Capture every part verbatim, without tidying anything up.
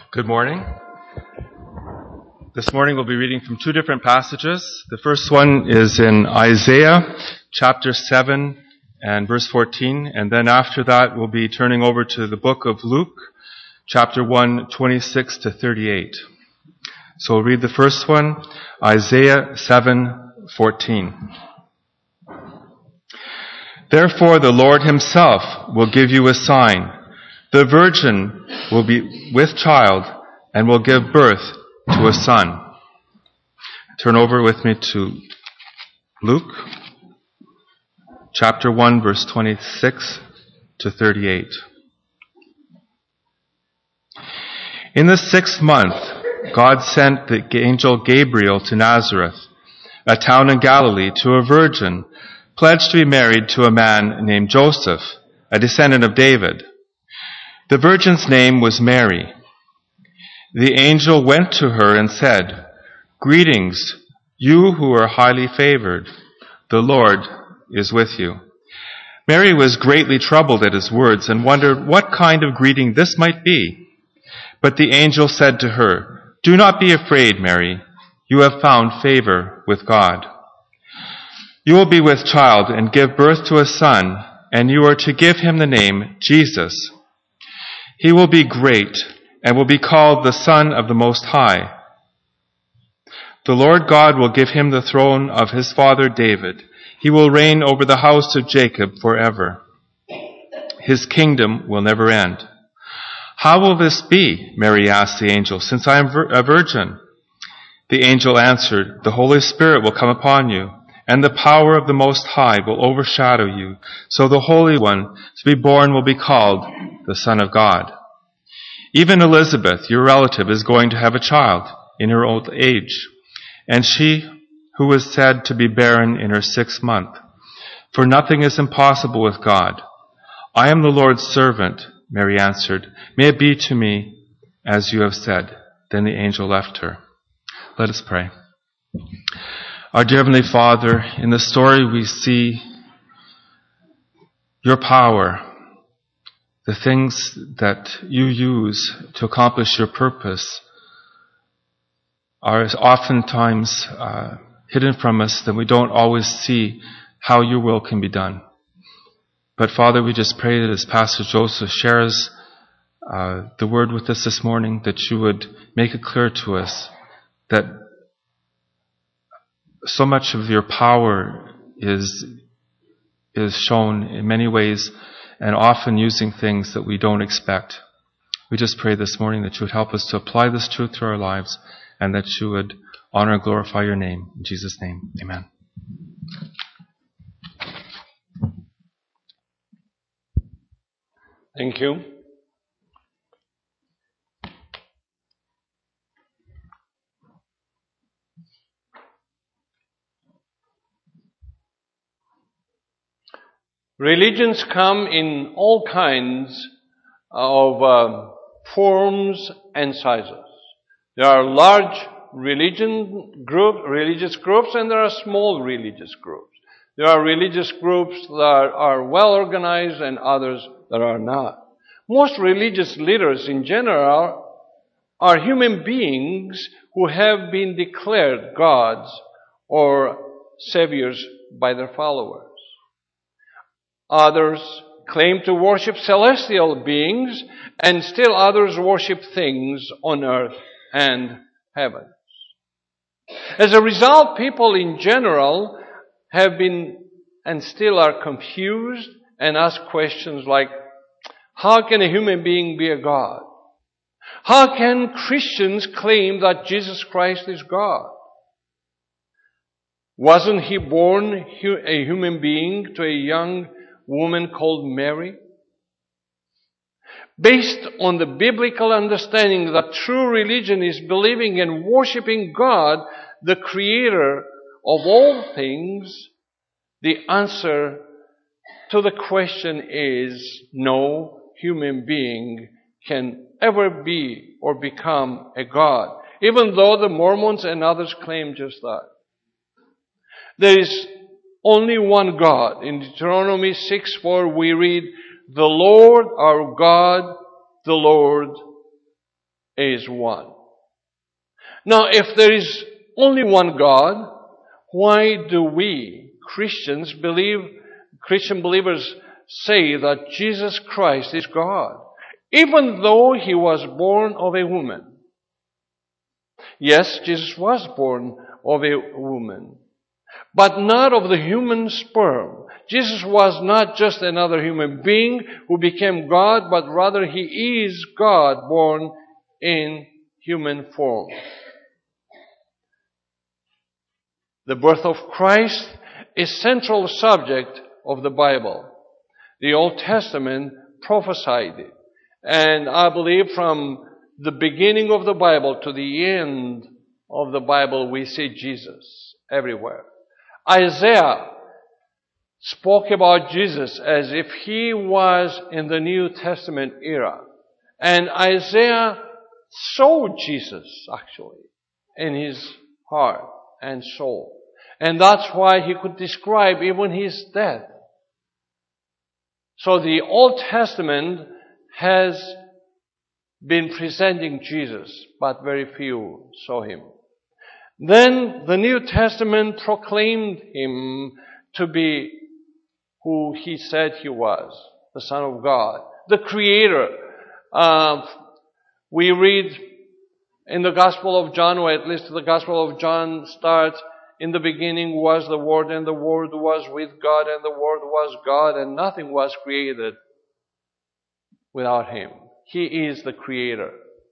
Good morning. This morning we'll be reading from two different passages. The first one is in Isaiah chapter seven and verse fourteen, and then after that we'll be turning over to the book of Luke chapter one, twenty-six to thirty-eight. So we'll read the first one, Isaiah seven fourteen. Therefore the Lord himself will give you a sign. The virgin will be with child and will give birth to a son. Turn over with me to Luke chapter one, verse twenty-six to thirty-eight. In the sixth month, God sent the angel Gabriel to Nazareth, a town in Galilee, to a virgin pledged to be married to a man named Joseph, a descendant of David. The virgin's name was Mary. The angel went to her and said, "Greetings, you who are highly favored. The Lord is with you." Mary was greatly troubled at his words and wondered what kind of greeting this might be. But the angel said to her, "Do not be afraid, Mary. You have found favor with God. You will be with child and give birth to a son, and you are to give him the name Jesus. He will be great and will be called the Son of the Most High. The Lord God will give him the throne of his father David. He will reign over the house of Jacob forever. His kingdom will never end." "How will this be?" Mary asked the angel, "since I am a virgin?" The angel answered, "The Holy Spirit will come upon you, and the power of the Most High will overshadow you. So the Holy One to be born will be called the Son of God. Even Elizabeth, your relative, is going to have a child in her old age, and she who was said to be barren in her sixth month. For nothing is impossible with God. I am the Lord's servant," Mary answered. "May it be to me as you have said." Then the angel left her. Let us pray. Our dear Heavenly Father, in the story we see your power, the things that you use to accomplish your purpose are oftentimes uh, hidden from us, that we don't always see how your will can be done. But Father, we just pray that as Pastor Joseph shares uh, the word with us this morning, that you would make it clear to us that so much of your power is is shown in many ways, and often using things that we don't expect. We just pray this morning that you would help us to apply this truth to our lives, and that you would honor and glorify your name. In Jesus' name, amen. Thank you. Religions come in all kinds of uh, forms and sizes. There are large religion group, religious groups, and there are small religious groups. There are religious groups that are well organized and others that are not. Most religious leaders in general are human beings who have been declared gods or saviors by their followers. Others claim to worship celestial beings, and still others worship things on earth and heavens. As a result, people in general have been and still are confused and ask questions like, how can a human being be a God? How can Christians claim that Jesus Christ is God? Wasn't he born a human being to a young woman called Mary? Based on the biblical understanding that true religion is believing and worshiping God, the creator of all things, the answer to the question is no human being can ever be or become a God, even though the Mormons and others claim just that. There is only one God. In Deuteronomy six four we read, "The Lord our God, the Lord is one. Now, if there is only one God, why do we Christians believe, Christian believers say that Jesus Christ is God, even though He was born of a woman? Yes, Jesus was born of a woman, but not of the human sperm. Jesus was not just another human being who became God, but rather He is God born in human form. The birth of Christ is central subject of the Bible. The Old Testament prophesied it. And I believe from the beginning of the Bible to the end of the Bible, we see Jesus everywhere. Isaiah spoke about Jesus as if He was in the New Testament era. And Isaiah saw Jesus, actually, in his heart and soul. And that's why he could describe even his death. So the Old Testament has been presenting Jesus, but very few saw Him. Then the New Testament proclaimed Him to be who He said He was, the Son of God, the Creator. Uh, we read in the Gospel of John, or at least the Gospel of John starts, in the beginning was the Word, and the Word was with God, and the Word was God, and nothing was created without Him. He is the Creator.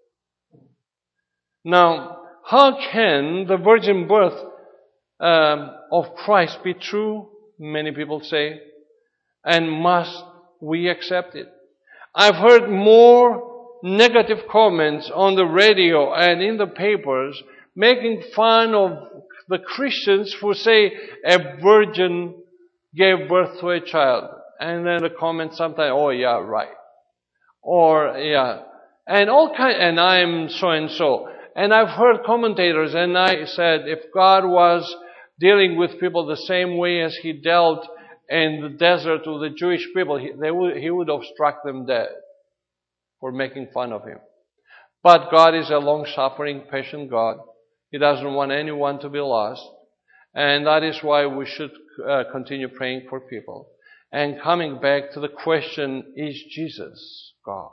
Now, how can the virgin birth um, of Christ be true? Many people say. And must we accept it? I've heard more negative comments on the radio and in the papers making fun of the Christians who say a virgin gave birth to a child. And then the comment sometimes, oh yeah, right. Or, yeah. And all kind, and I'm so and so. And I've heard commentators, and I said, if God was dealing with people the same way as He dealt in the desert with the Jewish people, he, they would, he would have struck them dead for making fun of Him. But God is a long-suffering, patient God. He doesn't want anyone to be lost. And that is why we should uh, continue praying for people. And coming back to the question, is Jesus God?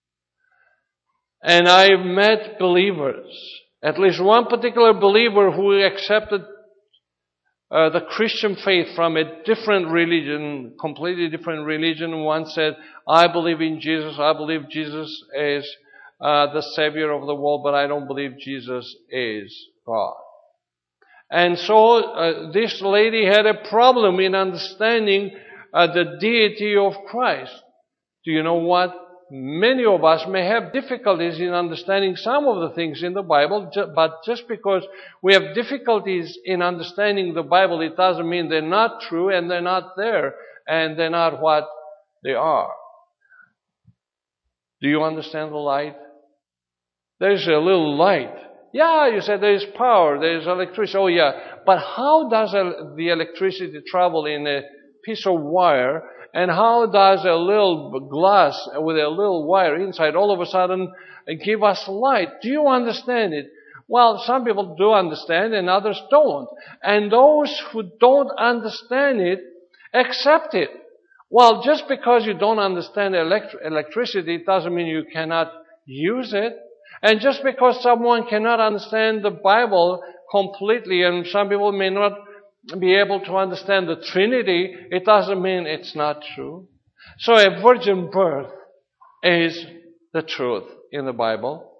And I've met believers, at least one particular believer who accepted uh, the Christian faith from a different religion, completely different religion. One said, I believe in Jesus, I believe Jesus is uh, the Savior of the world, but I don't believe Jesus is God. And so uh, this lady had a problem in understanding uh, the deity of Christ. Do you know what? Many of us may have difficulties in understanding some of the things in the Bible, but just because we have difficulties in understanding the Bible, it doesn't mean they're not true and they're not there and they're not what they are. Do you understand the light? There's a little light. Yeah, you said there is power, there is electricity. Oh yeah, but how does the electricity travel in a piece of wire? And how does a little glass with a little wire inside all of a sudden give us light? Do you understand it? Well, some people do understand and others don't. And those who don't understand it, accept it. Well, just because you don't understand elect- electricity, it doesn't mean you cannot use it. And just because someone cannot understand the Bible completely, and some people may not be able to understand the Trinity, it doesn't mean it's not true. So a virgin birth is the truth in the Bible.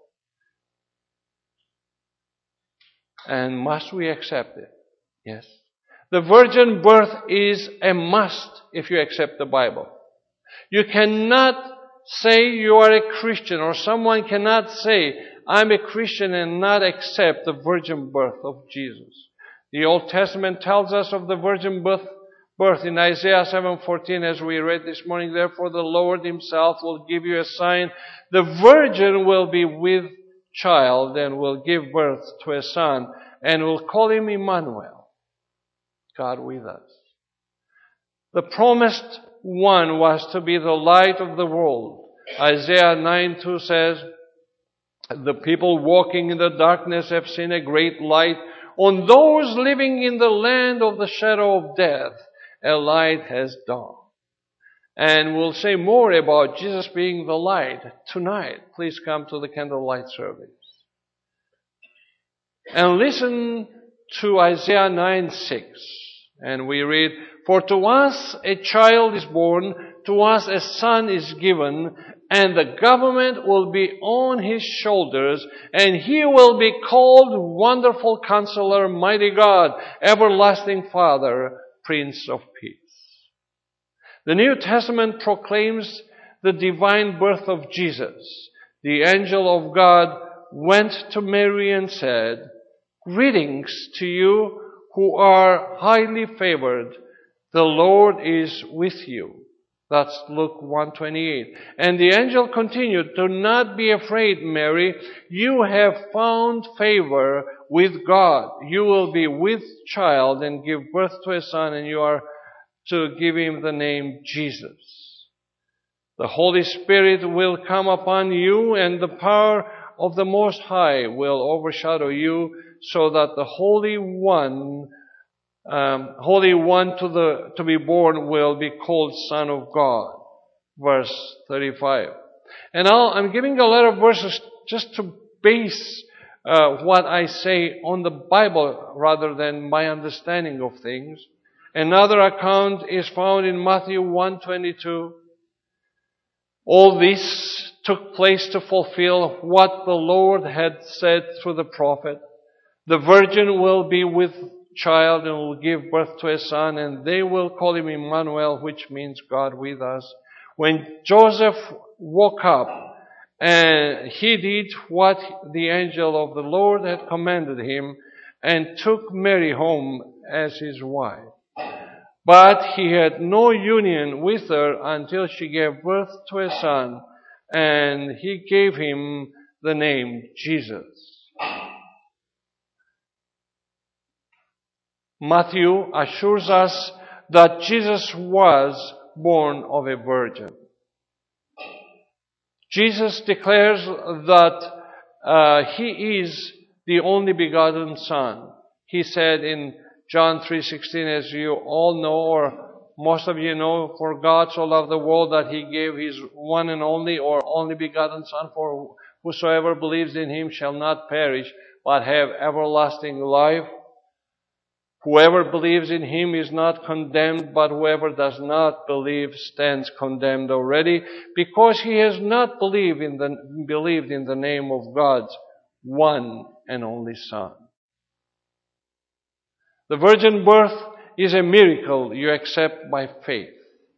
And must we accept it? Yes. The virgin birth is a must if you accept the Bible. You cannot say you are a Christian, or someone cannot say, I'm a Christian, and not accept the virgin birth of Jesus. The Old Testament tells us of the virgin birth, birth in Isaiah seven fourteen, as we read this morning. Therefore the Lord Himself will give you a sign. The virgin will be with child and will give birth to a son, and will call Him Emmanuel, God with us. The promised one was to be the light of the world. Isaiah nine two says, The people walking in the darkness have seen a great light. On those living in the land of the shadow of death, a light has dawned. And we'll say more about Jesus being the light tonight. Please come to the candlelight service. And listen to Isaiah nine six. And we read, "For to us a child is born, to us a son is given, and the government will be on his shoulders, and he will be called Wonderful Counselor, Mighty God, Everlasting Father, Prince of Peace." The New Testament proclaims the divine birth of Jesus. The angel of God went to Mary and said, "Greetings to you who are highly favored. The Lord is with you." That's Luke one twenty-eight. And the angel continued, "Do not be afraid, Mary. You have found favor with God. You will be with child and give birth to a son, and you are to give him the name Jesus. The Holy Spirit will come upon you, and the power of the Most High will overshadow you, so that the Holy One, um, Holy One to the to be born will be called Son of God." Verse thirty-five. And now I'm giving a lot of verses just to base uh, what I say on the Bible rather than my understanding of things. Another account is found in Matthew one twenty-two. All this took place to fulfill what the Lord had said through the prophet. "The virgin will be with child and will give birth to a son, and they will call him Emmanuel," which means God with us. When Joseph woke up, and he did what the angel of the Lord had commanded him, and took Mary home as his wife. But he had no union with her until she gave birth to a son, and he gave him the name Jesus. Matthew assures us that Jesus was born of a virgin. Jesus declares that uh, he is the only begotten Son. He said in John three sixteen, as you all know, or most of you know, "For God so loved the world that he gave his one and only or only begotten Son, for whosoever believes in him shall not perish, but have everlasting life. Whoever believes in him is not condemned, but whoever does not believe stands condemned already, because he has not believed in the, believed in the name of God's one and only Son." The virgin birth is a miracle you accept by faith.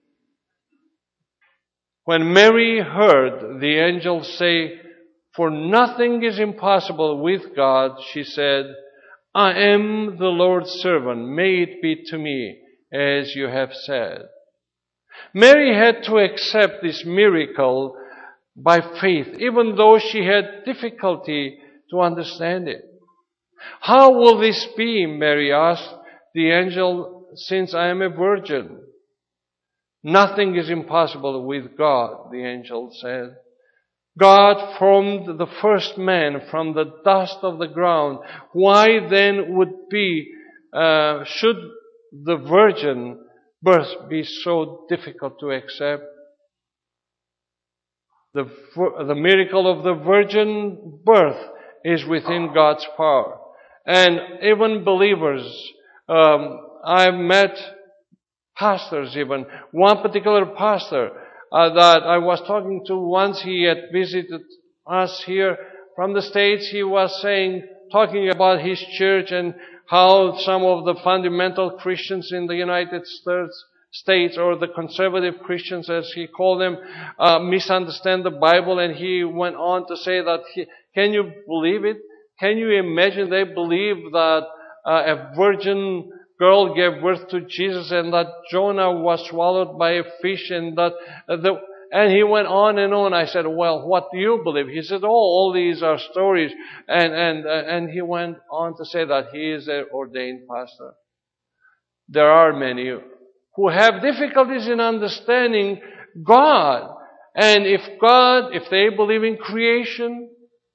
When Mary heard the angel say, "For nothing is impossible with God," she said, "I am the Lord's servant. May it be to me as you have said." Mary had to accept this miracle by faith, even though she had difficulty to understand it. "How will this be?" Mary asked the angel, "since I am a virgin?" "Nothing is impossible with God," the angel said. "God formed the first man from the dust of the ground. Why then would be, uh, should the virgin birth be so difficult to accept?" The, the miracle of the virgin birth is within God's power. And even believers, um, I've met pastors even. One particular pastor uh, that I was talking to once, he had visited us here from the States. He was saying, talking about his church and how some of the fundamental Christians in the United States, or the conservative Christians as he called them, uh, misunderstand the Bible. And he went on to say that, he, can you believe it? Can you imagine they believe that uh, a virgin girl gave birth to Jesus, and that Jonah was swallowed by a fish, and that uh, the and he went on and on. I said, "Well, what do you believe?" He said, "Oh, all these are stories." And and uh, and he went on to say that he is an ordained pastor. There are many who have difficulties in understanding God, and if God, if they believe in creation,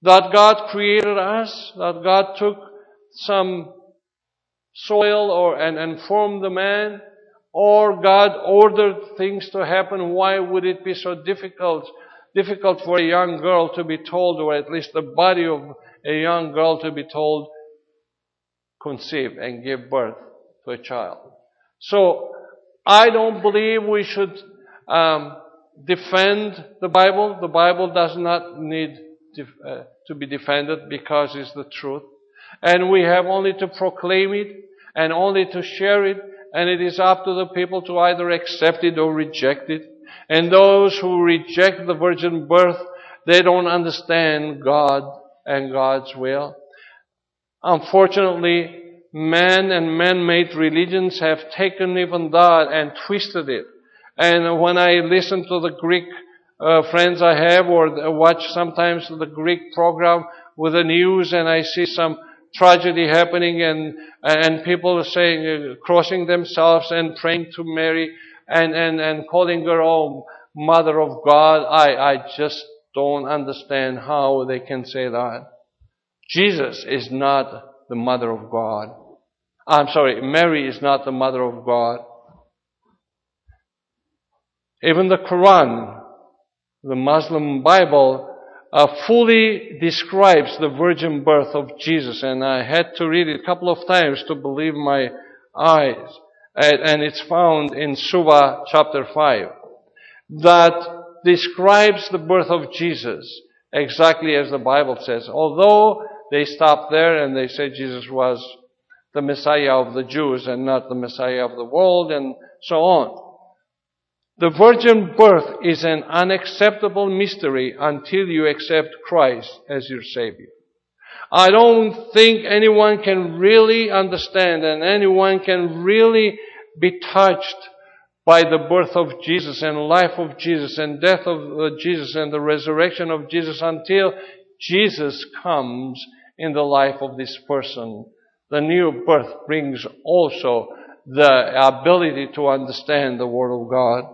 That God created us, that God took some soil or and, and formed the man, or God ordered things to happen. Why would it be so difficult difficult for a young girl to be told, or at least the body of a young girl to be told, conceive and give birth to a child? So I don't believe we should um, defend the Bible. The Bible does not need def- uh, to be defended because it's the truth. And we have only to proclaim it and only to share it. And it is up to the people to either accept it or reject it. And those who reject the virgin birth, they don't understand God and God's will. Unfortunately, man and man-made religions have taken even that and twisted it. And when I listen to the Greek uh, friends I have, or watch sometimes the Greek program with the news, and I see some tragedy happening, and and people are saying, uh, crossing themselves and praying to Mary, and, and, and calling her own Mother of God, I, I just don't understand how they can say that. Jesus is not the Mother of God. I'm sorry, Mary is not the Mother of God. Even the Quran, the Muslim Bible, uh, fully describes the virgin birth of Jesus. And I had to read it a couple of times to believe my eyes. And, and it's found in Surah chapter five. That describes the birth of Jesus exactly as the Bible says. Although they stop there and they say Jesus was the Messiah of the Jews and not the Messiah of the world, and so on. The virgin birth is an unacceptable mystery until you accept Christ as your Savior. I don't think anyone can really understand and anyone can really be touched by the birth of Jesus and life of Jesus and death of Jesus and the resurrection of Jesus until Jesus comes in the life of this person. The new birth brings also the ability to understand the Word of God.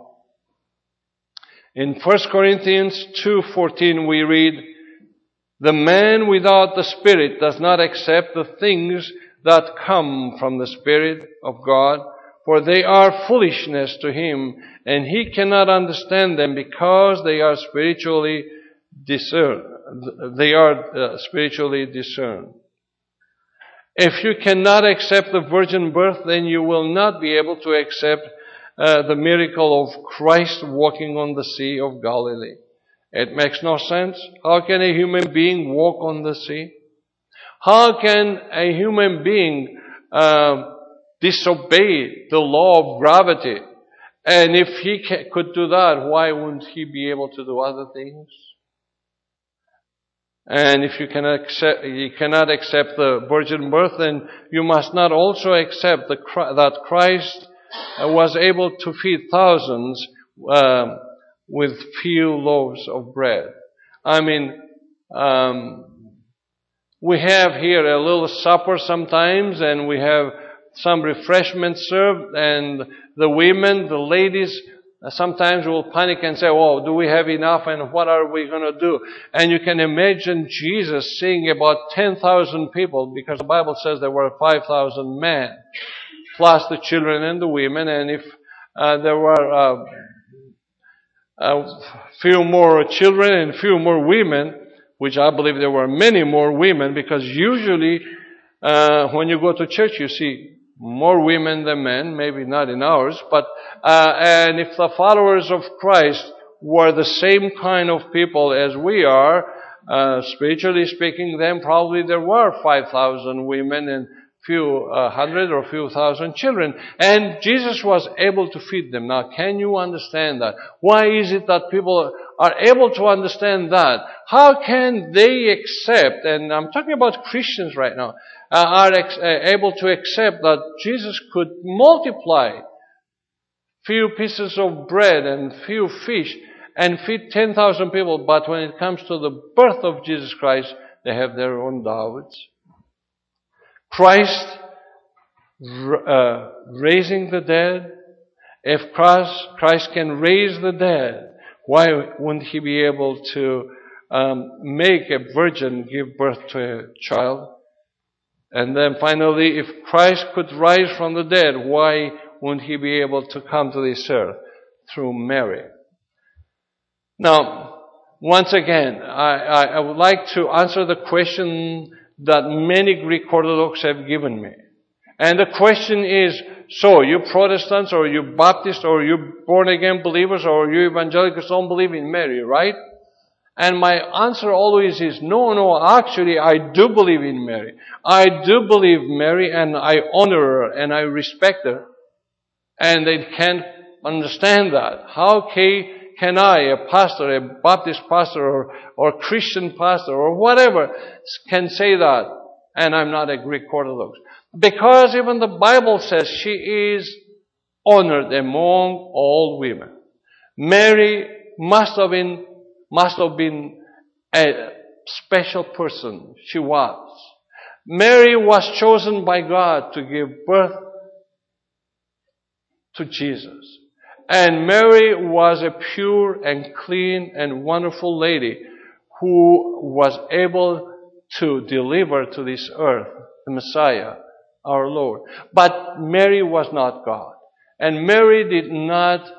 In First Corinthians two fourteen we read, "The man without the Spirit does not accept the things that come from the Spirit of God, for they are foolishness to him, and he cannot understand them because they are spiritually discerned." They are uh, spiritually discerned. If you cannot accept the virgin birth, then you will not be able to accept uh, the miracle of Christ walking on the Sea of Galilee. It makes no sense. How can a human being walk on the sea? How can a human being uh, disobey the law of gravity? And if he ca- could do that, why wouldn't he be able to do other things? And if you cannot accept, you cannot accept the virgin birth, then you must not also accept the, that Christ was able to feed thousands uh, with few loaves of bread. I mean, um, we have here a little supper sometimes, and we have some refreshments served, and the women, the ladies, sometimes will panic and say, "Oh, do we have enough, and what are we going to do?" And you can imagine Jesus seeing about ten thousand people, because the Bible says there were five thousand men, plus the children and the women, and if uh, there were uh, a few more children and few more women, which I believe there were many more women, because usually uh, when you go to church you see more women than men, maybe not in ours, but uh, and if the followers of Christ were the same kind of people as we are, uh, spiritually speaking, then probably there were five thousand women and few uh, hundred or few thousand children. And Jesus was able to feed them. Now, can you understand that? Why is it that people are able to understand that? How can they accept, and I'm talking about Christians right now, uh, are ex- uh, able to accept that Jesus could multiply few pieces of bread and few fish and feed ten thousand people, but when it comes to the birth of Jesus Christ, they have their own doubts? Christ uh, raising the dead. If Christ, Christ can raise the dead, why wouldn't he be able to um, make a virgin give birth to a child? And then finally, if Christ could rise from the dead, why wouldn't he be able to come to this earth through Mary? Now, once again, I, I, I would like to answer the question that many Greek Orthodox have given me. And the question is, so you Protestants or you Baptists or you born-again believers or you evangelicals don't believe in Mary, right? And my answer always is, no, no, actually I do believe in Mary. I do believe Mary and I honor her and I respect her. And they can't understand that. How can I, a pastor, a Baptist pastor or, or Christian pastor or whatever, can say that and I'm not a Greek Orthodox? Because even the Bible says she is honored among all women. Mary must have been must have been a special person. She was. Mary was chosen by God to give birth to Jesus. And Mary was a pure and clean and wonderful lady who was able to deliver to this earth the Messiah, our Lord. But Mary was not God. And Mary did not,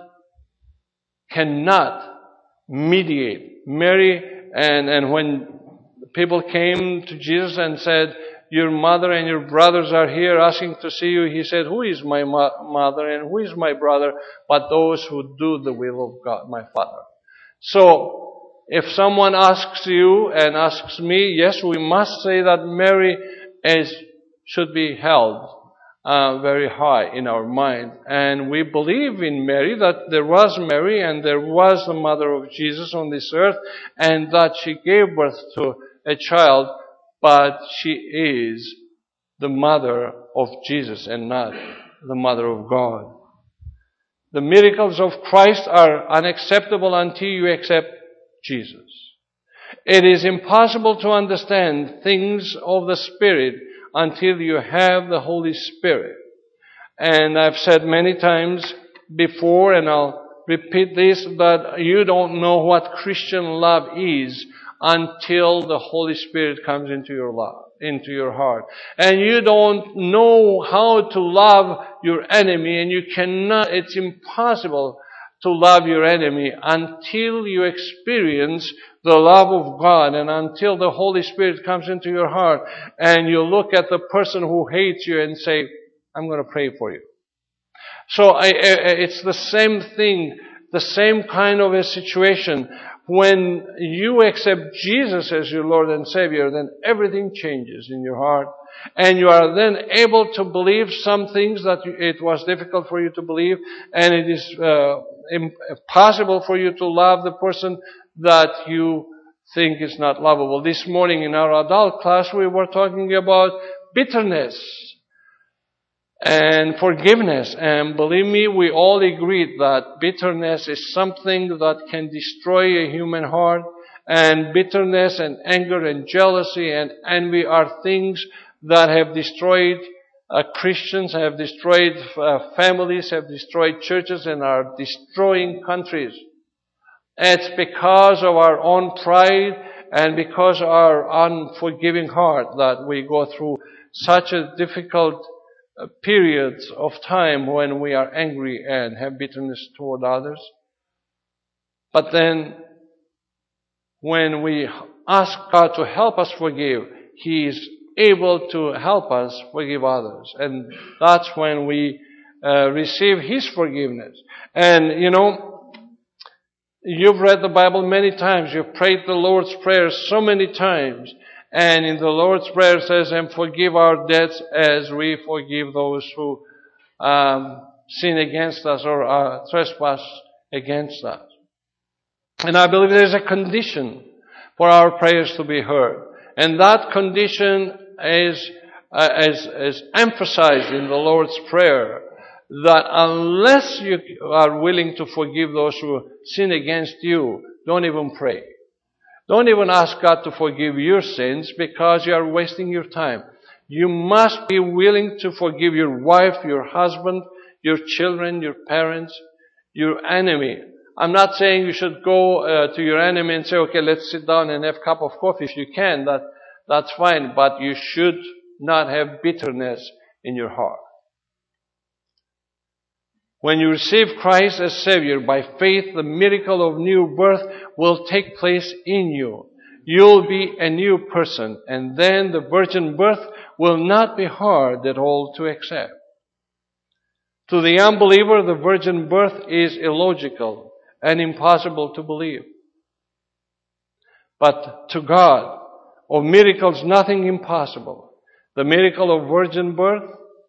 cannot mediate. Mary, and, and when people came to Jesus and said, your mother and your brothers are here asking to see you, he said, who is my mo- mother and who is my brother but those who do the will of God, my Father? So, if someone asks you and asks me, yes, we must say that Mary is, should be held Uh, very high in our mind. And we believe in Mary, that there was Mary and there was the mother of Jesus on this earth, and that she gave birth to a child, but she is the mother of Jesus and not the mother of God. The miracles of Christ are unacceptable until you accept Jesus. It is impossible to understand things of the Spirit until you have the Holy Spirit. And I've said many times before, and I'll repeat this, that you don't know what Christian love is until the Holy Spirit comes into your love, into your heart. And you don't know how to love your enemy, and you cannot, it's impossible to love your enemy until you experience the love of God and until the Holy Spirit comes into your heart and you look at the person who hates you and say, I'm going to pray for you. So I, it's the same thing, the same kind of a situation. When you accept Jesus as your Lord and Savior, then everything changes in your heart. And you are then able to believe some things that it was difficult for you to believe. And it is uh, impossible for you to love the person that you think is not lovable. This morning in our adult class, we were talking about bitterness and forgiveness. And believe me, we all agreed that bitterness is something that can destroy a human heart. And bitterness and anger and jealousy and envy are things that have destroyed uh, Christians, have destroyed uh, families, have destroyed churches, and are destroying countries. It's because of our own pride and because of our unforgiving heart that we go through such a difficult uh, periods of time when we are angry and have bitterness toward others. But then, when we ask God to help us forgive, He is able to help us forgive others. And that's when we uh, receive His forgiveness. And, you know, you've read the Bible many times. You've prayed the Lord's Prayer so many times. And in the Lord's Prayer it says, and forgive our debts as we forgive those who um, sin against us or uh, trespass against us. And I believe there's a condition for our prayers to be heard. And that condition is, uh, is, is emphasized in the Lord's Prayer, that unless you are willing to forgive those who sin against you, don't even pray. Don't even ask God to forgive your sins, because you are wasting your time. You must be willing to forgive your wife, your husband, your children, your parents, your enemy. I'm not saying you should go uh, to your enemy and say, okay, let's sit down and have a cup of coffee. If you can, that that's fine. But you should not have bitterness in your heart. When you receive Christ as Savior by faith, the miracle of new birth will take place in you. You'll be a new person, and then the virgin birth will not be hard at all to accept. To the unbeliever, the virgin birth is illogical and impossible to believe. But to God, of miracles, nothing impossible. The miracle of virgin birth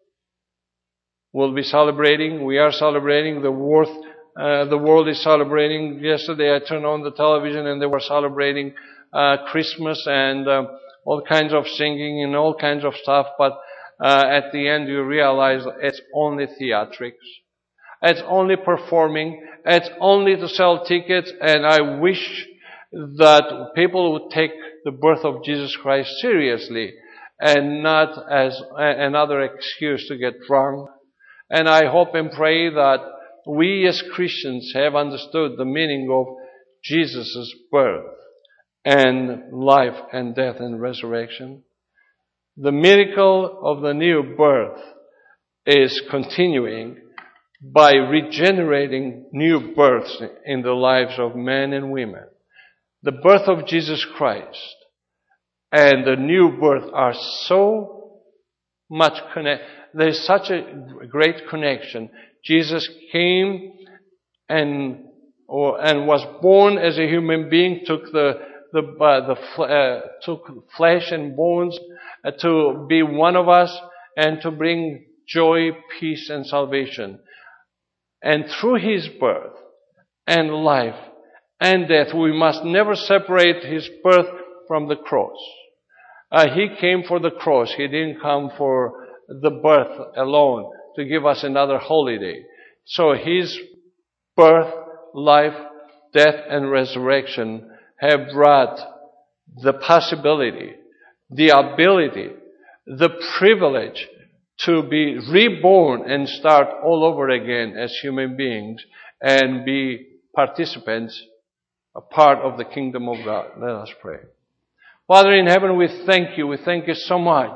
will be celebrating. We are celebrating. The world, uh, the world is celebrating. Yesterday I turned on the television and they were celebrating uh, Christmas and uh, all kinds of singing and all kinds of stuff. But uh, at the end you realize it's only theatrics. It's only performing. It's only to sell tickets. And I wish that people would take the birth of Jesus Christ seriously and not as another excuse to get drunk. And I hope and pray that we as Christians have understood the meaning of Jesus' birth and life and death and resurrection. The miracle of the new birth is continuing by regenerating new births in the lives of men and women. The birth of Jesus Christ and the new birth are so much connected. There's such a great connection. Jesus came and or and was born as a human being, took the the uh, the uh, took flesh and bones uh, to be one of us and to bring joy, peace, and salvation. And through His birth and life and death, we must never separate His birth from the cross. Uh, he came for the cross. He didn't come for the birth alone to give us another holiday. So His birth, life, death, and resurrection have brought the possibility, the ability, the privilege to be reborn and start all over again as human beings and be participants, a part of the kingdom of God. Let us pray. Father in heaven, we thank You. We thank You so much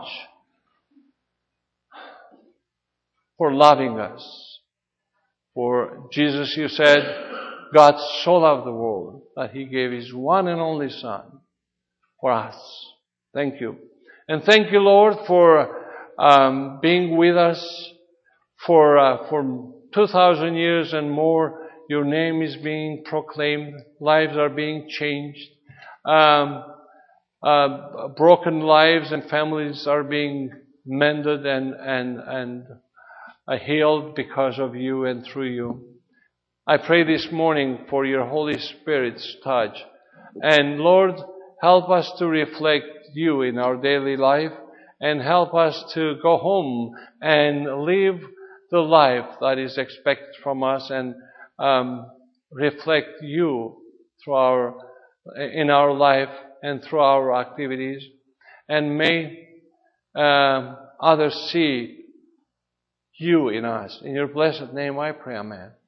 for loving us. For Jesus, You said, God so loved the world that He gave His one and only Son for us. Thank You. And thank You, Lord, for um, being with us for uh, for two thousand years and more. Your name is being proclaimed. Lives are being changed. Um, uh, broken lives and families are being mended and and and uh, healed because of You and through You. I pray this morning for Your Holy Spirit's touch. And Lord, help us to reflect You in our daily life and help us to go home and live the life that is expected from us and um, reflect You through our, in our life and through our activities. And may uh, others see You in us. In Your blessed name I pray, amen.